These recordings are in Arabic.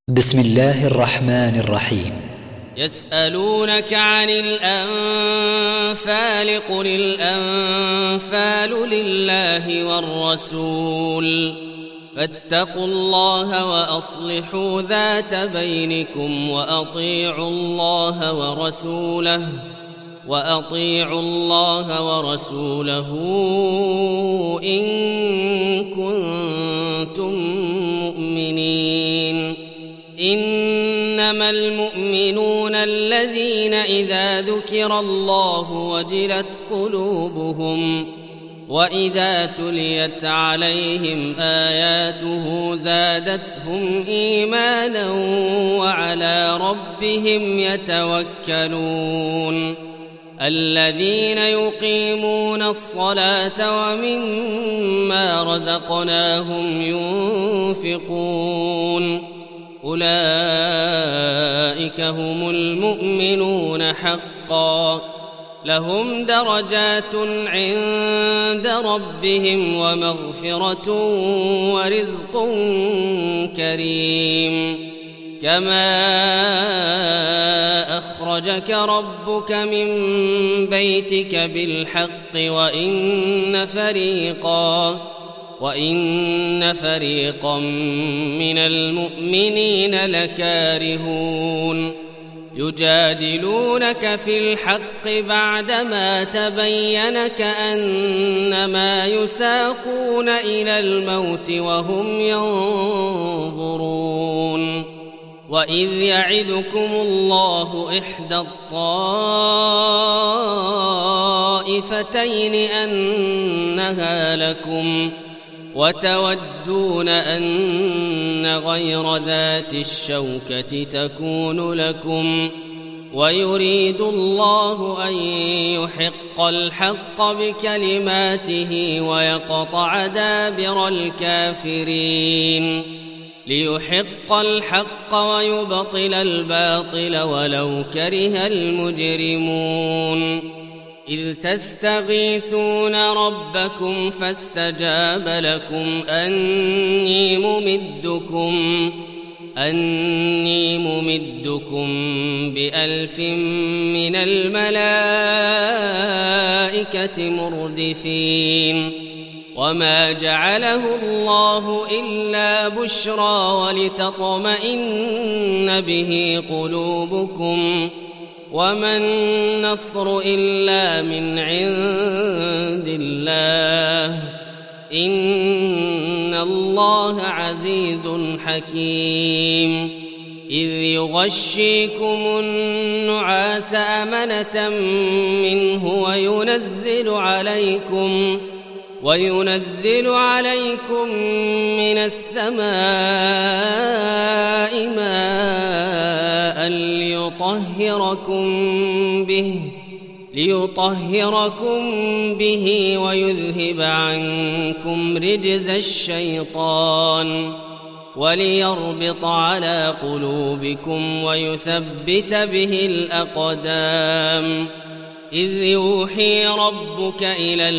بسم الله الرحمن الرحيم. يسألونك عن الأنفال قل الأنفال لله والرسول فاتقوا الله وأصلحوا ذات بينكم وأطيعوا الله ورسوله إن كنتم مؤمنين. إنما المؤمنون الذين إذا ذكر الله وجلت قلوبهم وإذا تليت عليهم آياته زادتهم إيمانا وعلى ربهم يتوكلون. الذين يقيمون الصلاة ومما رزقناهم ينفقون أولئك هم المؤمنون حقا لهم درجات عند ربهم ومغفرة ورزق كريم. كما أخرجك ربك من بيتك بالحق وإن فريقا من المؤمنين لكارهون. يجادلونك في الحق بعدما تبين كأنما يساقون إلى الموت وهم ينظرون. وإذ يعدكم الله إحدى الطائفتين أنها لكم وتودون أن غير ذات الشوكة تكون لكم ويريد الله أن يحق الحق بكلماته ويقطع دابر الكافرين ليحق الحق ويبطل الباطل ولو كره المجرمون. إذ تستغيثون ربكم فاستجاب لكم أني ممدكم ب1000 من الملائكة مردفين. وما جعله الله إلا بشرى ولتطمئن به قلوبكم وما النصر إلا من عند الله إن الله عزيز حكيم. إذ يغشيكم النعاس أمنة منه وينزل عليكم من السماء ماء ليطهركم به ويذهب عنكم رجز الشيطان وليربط على قلوبكم ويثبت به الأقدام. إذ يوحي ربك إلى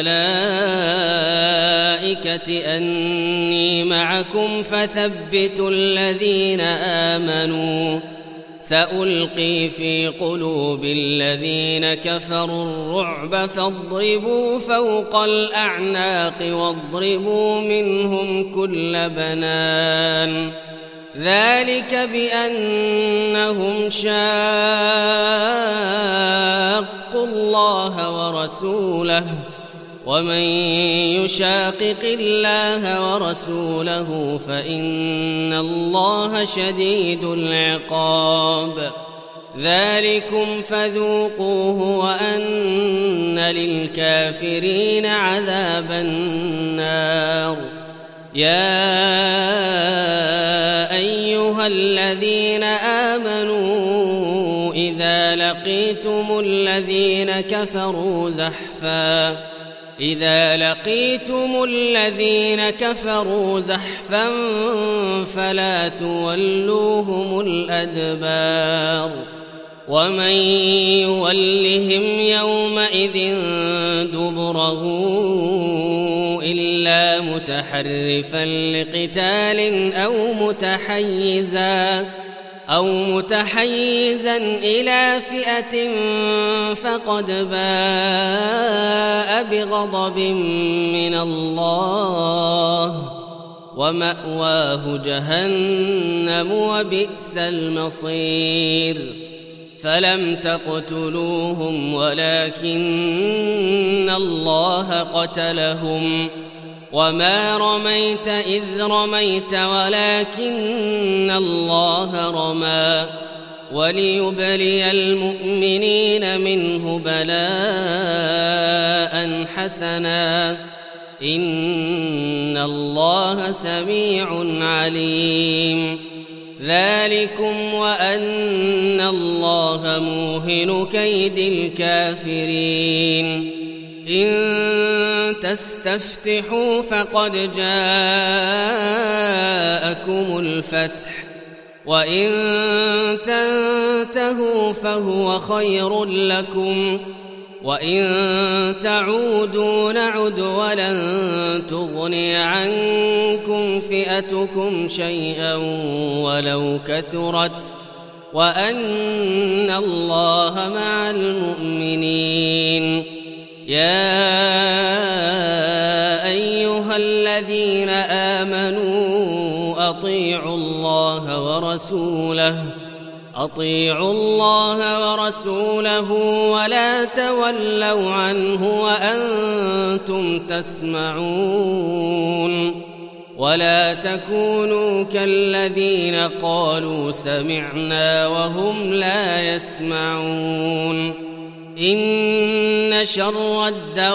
الملائكة أني معكم فثبتوا الذين آمنوا سألقي في قلوب الذين كفروا الرعب فاضربوا فوق الأعناق واضربوا منهم كل بنان. ذلك بأنهم شاقوا الله ورسوله ومن يشاقق الله ورسوله فإن الله شديد العقاب. ذلكم فذوقوه وأن للكافرين عذاب النار. يا أيها الذين آمنوا إذا لقيتم الذين كفروا زحفا فلا تولوهم الأدبار. ومن يولهم يومئذ دبره إلا متحرفا لقتال أو متحيزا إلى فئة فقد باء بغضب من الله ومأواه جهنم وبئس المصير فلم تقتلوهم ولكن الله قتلهم وما رميت إذ رميت ولكن الله رمى وليبلي المؤمنين منه بلاء حسنا إن الله سميع عليم ذلكم وأن الله موهن كيد الكافرين إن تستفتحوا فقد جاءكم الفتح وإن تنتهوا فهو خير لكم وإن تعودوا نعد ولن تغني عنكم فئتكم شيئا ولو كثرت وأن الله مع المؤمنين يا أيها الذين آمنوا أطيعوا الله ورسوله ولا تولوا عنه وأنتم تسمعون ولا تكونوا كالذين قالوا سمعنا وهم لا يسمعون إن شر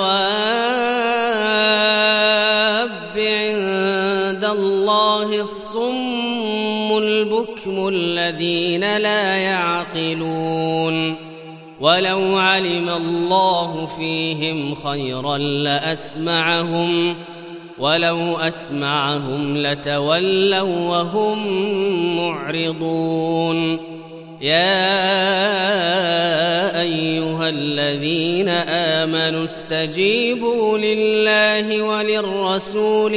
الدواب عند الله الصم البكم الذين لا يعقلون ولو علم الله فيهم خيرا لأسمعهم ولو أسمعهم لتولوا وهم معرضون يا أيها الذين آمنوا استجيبوا لله وللرسول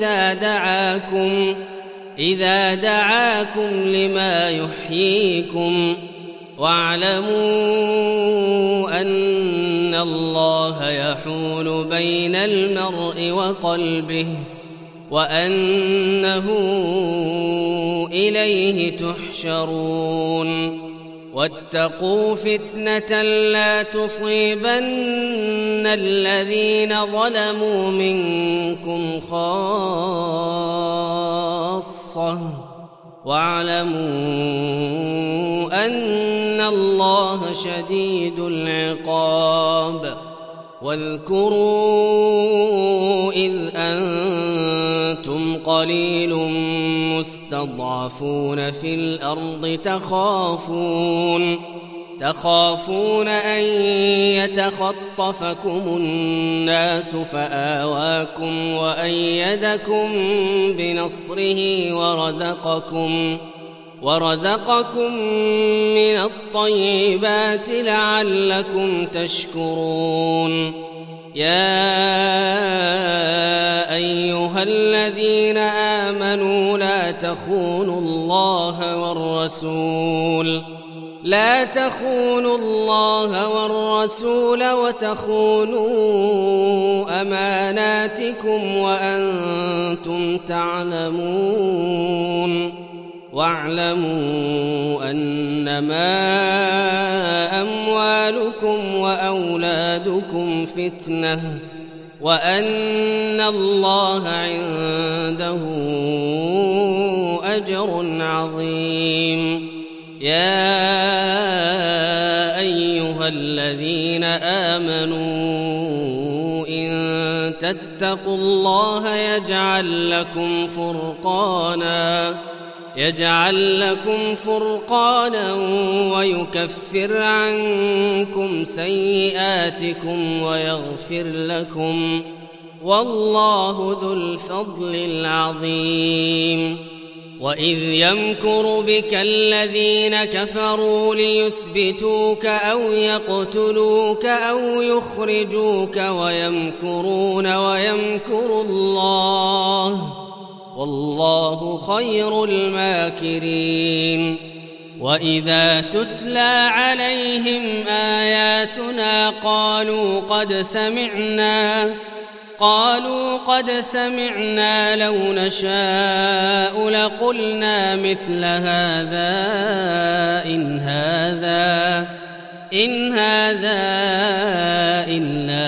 إذا دعاكم لما يحييكم واعلموا أن الله يحول بين المرء وقلبه وأنه إليه تحشرون واتقوا فتنة لا تصيبن الذين ظلموا منكم خاصة واعلموا أن الله شديد العقاب واذكروا إذ أنتم قليل مستضعفون في الأرض تخافون أن يتخطفكم الناس فآواكم وأيدكم بنصره ورزقكم من الطيبات لعلكم تشكرون يا أيها الذين آمنوا لا تخونوا الله والرسول وتخونوا أماناتكم وأنتم تعلمون واعلموا أنما أموالكم وأولادكم فتنة وأن الله عنده أجر عظيم يا أيها الذين آمنوا إن تتقوا الله يجعل لكم فرقانا ويكفر عنكم سيئاتكم ويغفر لكم والله ذو الفضل العظيم وإذ يمكر بك الذين كفروا ليثبتوك أو يقتلوك أو يخرجوك ويمكرون ويمكر الله والله خير الماكرين وإذا تتلى عليهم آياتنا قالوا قد سمعنا لو نشاء لقلنا مثل هذا إن هذا إلا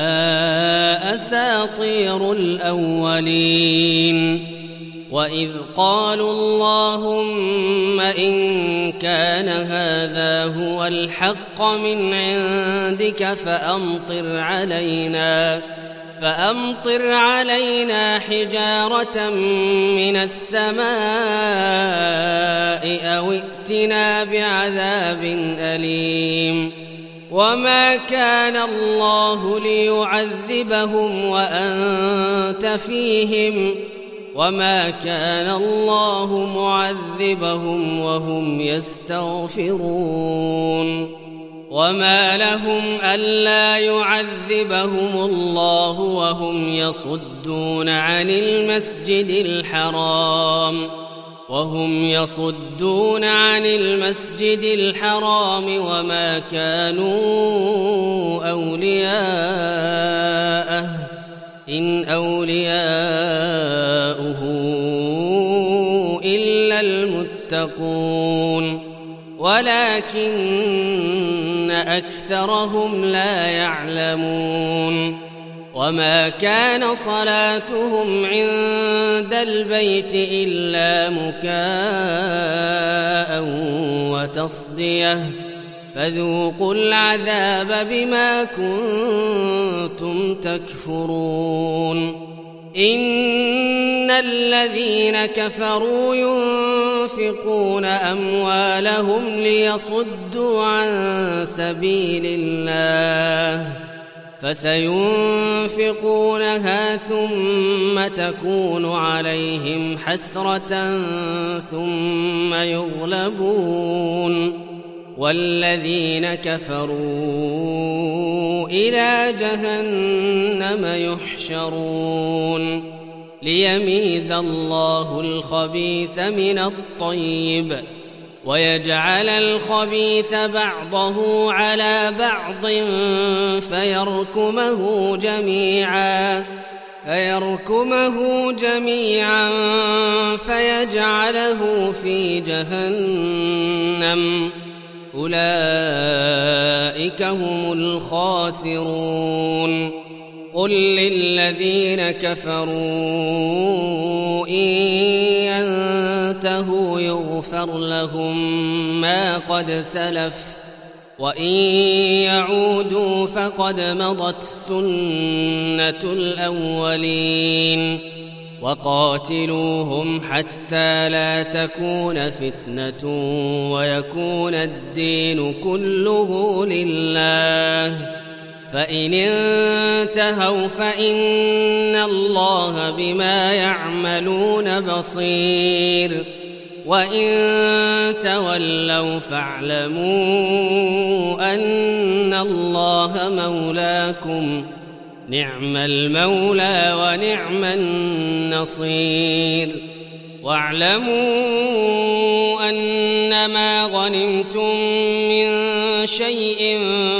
أساطير الأولين وإذ قالوا اللهم إن كان هذا هو الحق من عندك فأمطر علينا حجارة من السماء أو ائتنا بعذاب أليم وما كان الله ليعذبهم وأنت فيهم وما كان الله معذبهم وهم يستغفرون وما لهم ألا يعذبهم الله وهم يصدون عن المسجد الحرام وما كانوا أولياءه إن أولياؤه إلا المتقون ولكن أكثرهم لا يعلمون وما كان صلاتهم عند البيت إلا مكاء وتصدية فذوقوا العذاب بما كنتم تكفرون إن الذين كفروا ينفقون أموالهم ليصدوا عن سبيل الله فسينفقونها ثم تكون عليهم حسرة ثم يغلبون والذين كفروا إلى جهنم يحشرون ليميز الله الخبيث من الطيب ويجعل الخبيث بعضه على بعض فيركمه جميعا فيجعله في جهنم أولئك هم الخاسرون قل للذين كفروا إن ينتهوا يغفر لهم ما قد سلف وإن يعودوا فقد مضت سنة الأولين وقاتلوهم حتى لا تكون فتنة ويكون الدين كله لله فإن انتهوا فإن الله بما يعملون بصير وإن تولوا فاعلموا أن الله مولاكم نعم المولى ونعم النصير واعلموا أنما غنمتم من شيء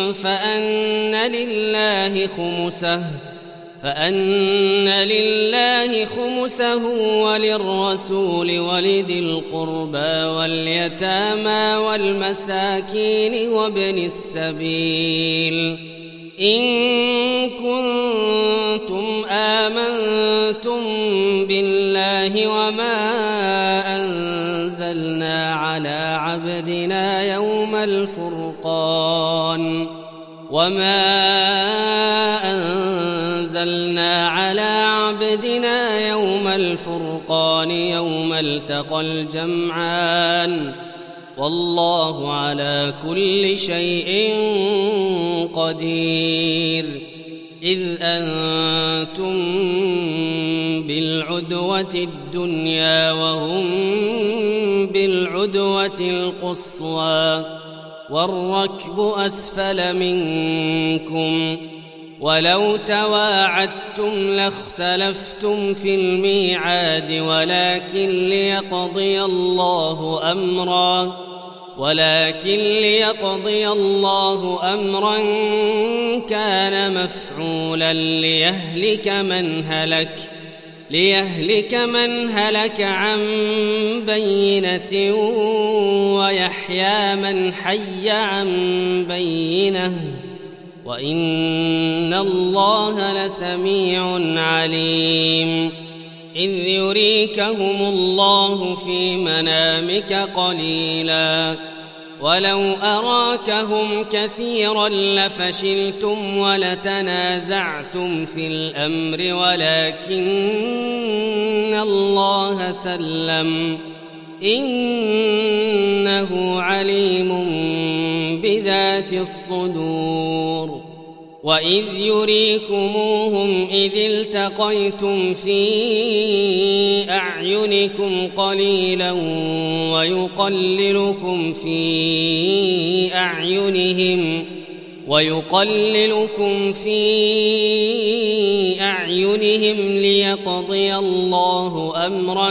فأن لله خمسه وللرسول ولذي القربى واليتامى والمساكين وابن السبيل إن كنتم آمنتم بالله وما أنزلنا على عبدنا يوم الفرقان يوم التقى الجمعان والله على كل شيء قدير إذ أنتم بالعدوة الدنيا وهم بالعدوة القصوى والركب أسفل منكم ولو تواعدتم لاختلفتم في الميعاد ولكن ليقضي الله أمرا كان مفعولا ليهلك من هلك عن بينة ويحيى من حي عن بينة وإن الله لسميع عليم إذ يريكهم الله في منامك قليلا ولو أراكهم كثيرا لفشلتم ولتنازعتم في الأمر ولكن الله سلم إنه عليم بذات الصدور وإذ يريكموهم إذ التقيتم في أعينكم قليلا ويقللكم في أعينهم ليقضي الله أمرا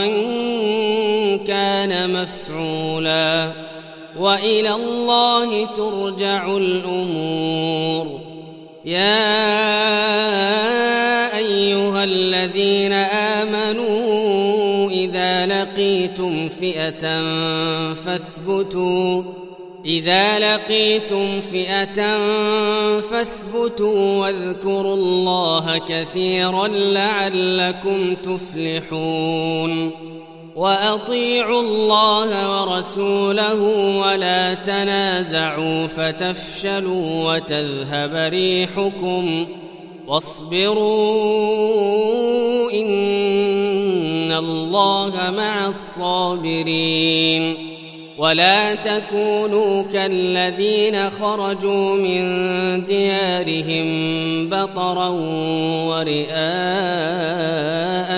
كان مفعولا وإلى الله ترجع الأمور يا أيها الذين آمنوا إذا لقيتم فئة فاثبتوا واذكروا الله كثيرا لعلكم تفلحون وأطيعوا الله ورسوله ولا تنازعوا فتفشلوا وتذهب ريحكم واصبروا إن الله مع الصابرين ولا تكونوا كالذين خرجوا من ديارهم بطرا ورئاء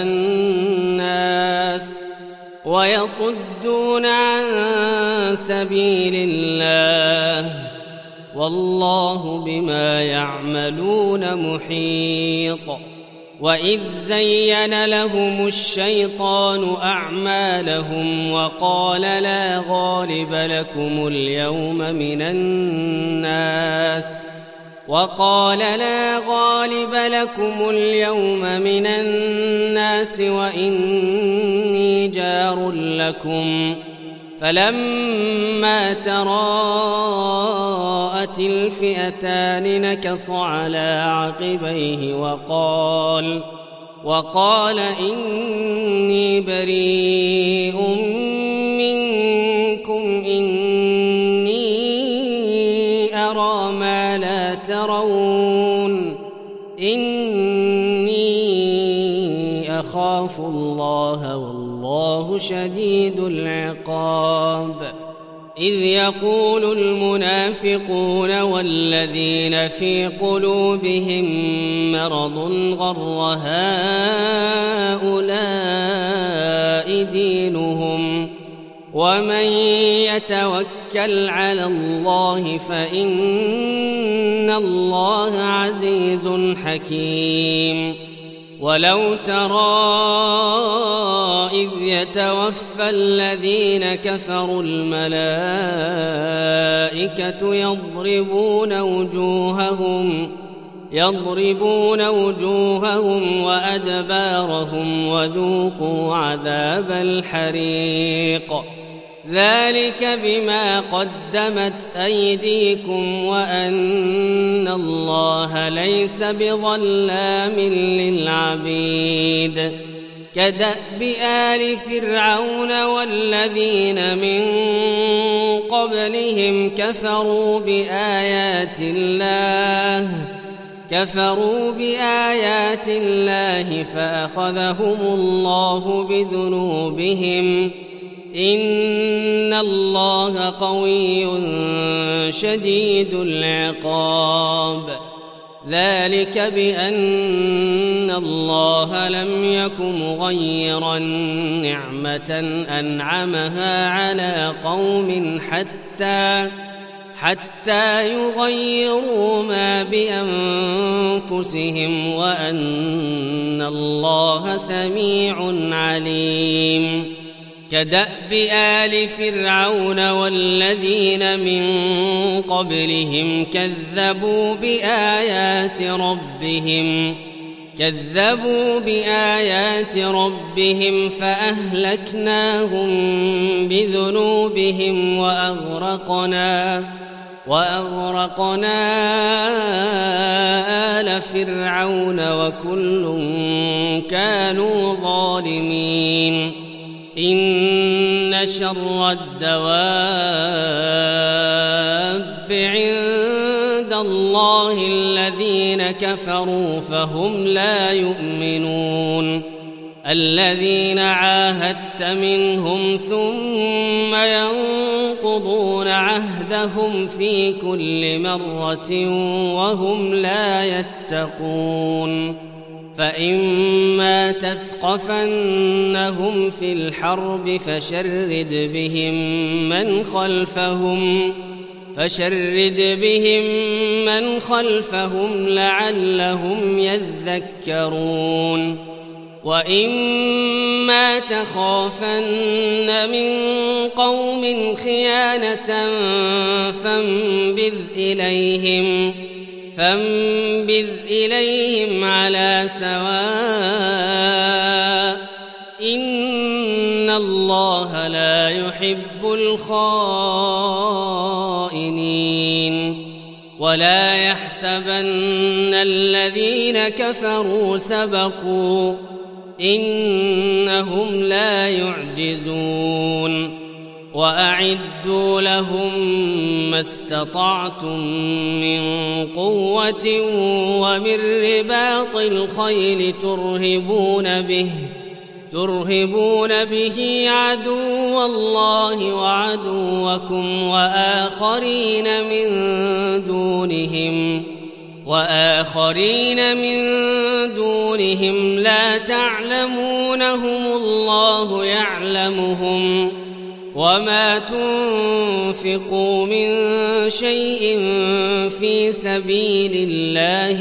الناس ويصدون عن سبيل الله والله بما يعملون محيط وإذ زين لهم الشيطان أعمالهم وقال لا غالب لكم اليوم من الناس وإني جار لكم فلما تراءت الفئتان نكص على عقبيه وقال إني بريء منكم إني أرى ما لا ترون إني أخاف الله والله شديد العقاب إذ يقول المنافقون والذين في قلوبهم مرض غر هؤلاء دينهم ومن يتوكل على الله فإن الله عزيز حكيم ولو ترى إذ يتوفى الذين كفروا الملائكة يضربون وجوههم وأدبارهم وذوقوا عذاب الحريق ذلك بما قدمت أيديكم وأن الله ليس بظلام للعبيد كدأب آل فرعون والذين من قبلهم كفروا بآيات الله فأخذهم الله بذنوبهم إن الله قوي شديد العقاب ذلك بأن الله لم يك مغيرا نعمة أنعمها على قوم حتى يغيروا ما بأنفسهم وأن الله سميع عليم كدأب آل فرعون والذين من قبلهم كذبوا بآيات ربهم فأهلكناهم بذنوبهم وأغرقنا آل فرعون وكل كانوا ظالمين إن شر الدواب عند الله الذين كفروا فهم لا يؤمنون الذين عاهدت منهم ثم ينقضون عهدهم في كل مرة وهم لا يتقون فإما تثقفنهم في الحرب فشرد بهم من خلفهم لعلهم يذكرون وإما تخافن من قوم خيانة فانبذ إليهم على سواء إن الله لا يحب الخائنين ولا يحسبن الذين كفروا سبقوا إنهم لا يعجزون وأعدوا لهم ما استطعتم من قوة ومن رباط الخيل ترهبون به عدو الله وعدوكم وآخرين من دونهم لا تعلمونهم الله يعلمهم وما تنفقوا من شيء في سبيل الله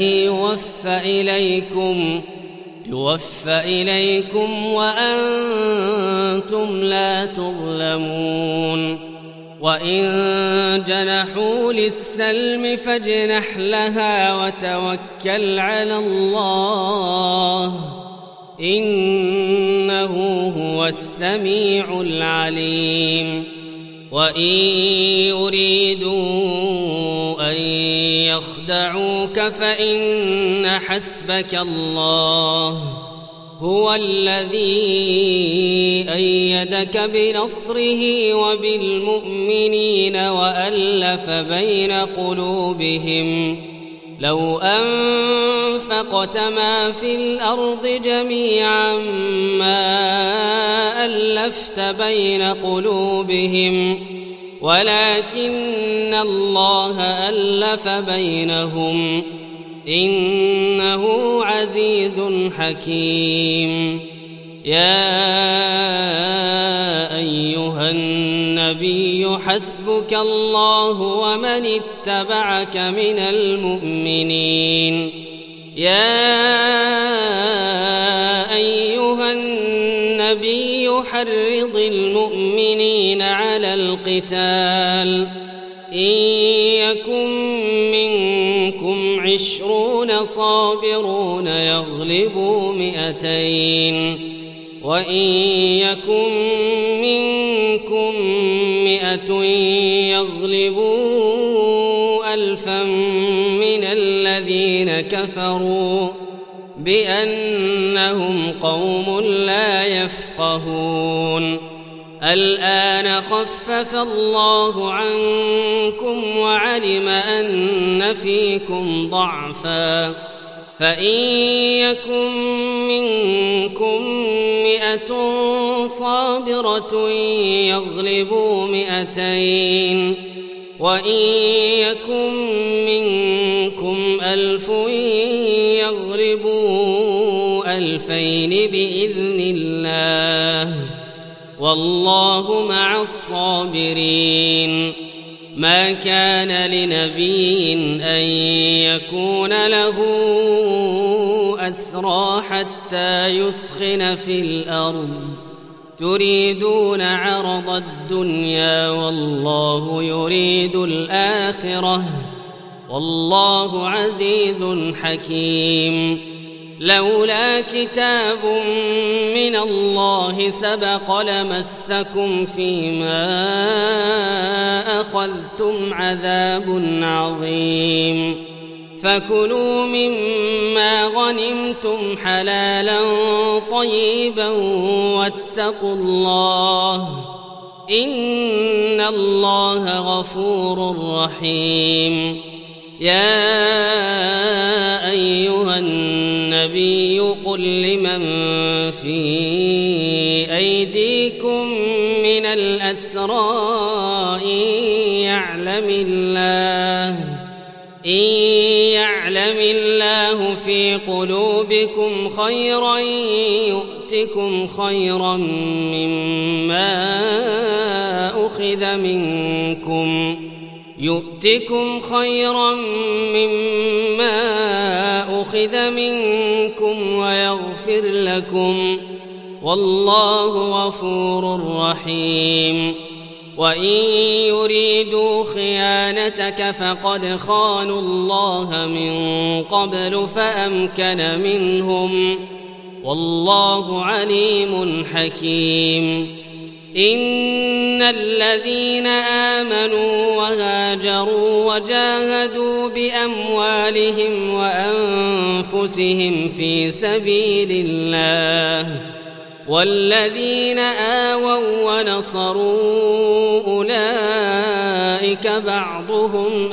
يوفى إليكم وأنتم لا تظلمون وإن جنحوا للسلم فاجنح لها وتوكل على الله إنه هو السميع العليم وإن يريدوا أن يخدعوك فإن حسبك الله هو الذي أيدك بنصره وبالمؤمنين وألف بين قلوبهم لو أنفقت ما في الأرض جميعا ما ألفت بين قلوبهم ولكن الله ألف بينهم إنه عزيز حكيم يا أيها النبي حسبك الله ومن اتبعك من المؤمنين يا أيها النبي حرض المؤمنين على القتال إن يكن منكم 20 صابرون يغلبوا 200 وإن يكن منكم 100 يغلبوا 1000 من الذين كفروا بأنهم قوم لا يفقهون الآن خفف الله عنكم وعلم أن فيكم ضعفا فإن يكن منكم 100 صابرة يغلبوا 200 وإن يكن منكم منكم 1000 يغلبوا 2000 بإذن الله والله مع الصابرين ما كان لنبي أن يكون له أسرى حتى يثخن في الأرض تريدون عرض الدنيا والله يريد الآخرة والله عزيز حكيم لولا كتاب من الله سبق لمسكم فيما أخذتم عذاب عظيم فكلوا مما غنمتم حلالا طيبا واتقوا الله إن الله غفور رحيم يا أيها النبي قل لمن في أيديكم من الأسرى إن يعلم الله في قلوبكم خيرا يؤتكم خيرا مما أخذ منكم ويغفر لكم والله غفور رحيم وإن يريدوا خيانتك فقد خانوا الله من قبل فأمكن منهم والله عليم حكيم إن الذين آمنوا وهاجروا وجاهدوا بأموالهم وأنفسهم في سبيل الله والذين آووا ونصروا أولئك بعضهم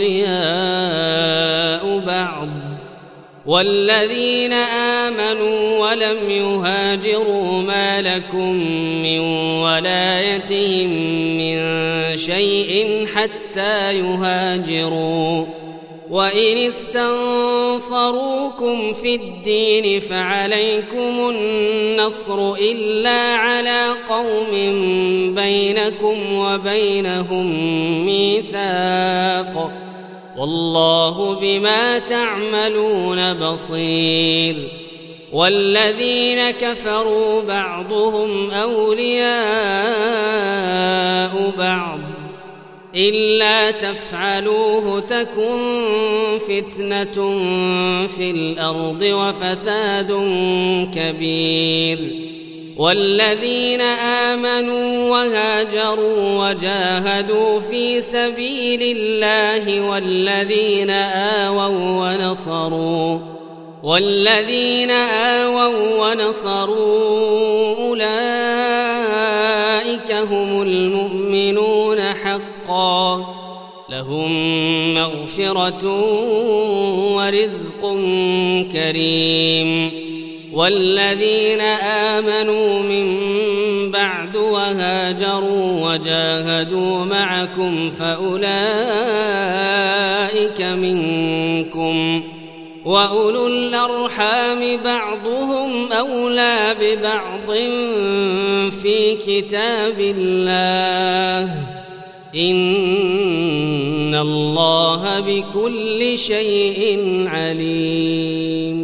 أولياء بعض والذين آمنوا ولم يهاجروا ما لكم من ولايتهم من شيء حتى يهاجروا وإن استنصروكم في الدين فعليكم النصر إلا على قوم بينكم وبينهم ميثاق والله بما تعملون بصير والذين كفروا بعضهم أولياء بعض إلا تفعلوه تكن فتنة في الأرض وفساد كبير والذين آمنوا وهاجروا وجاهدوا في سبيل الله والذين آووا ونصروا أولئك هم المؤمنون حقا لهم مغفرة ورزق كريم والذين آمنوا من بعد وهاجروا وجاهدوا معكم فأولئك منكم وأولو الأرحام بعضهم أولى ببعض في كتاب الله إن الله بكل شيء عليم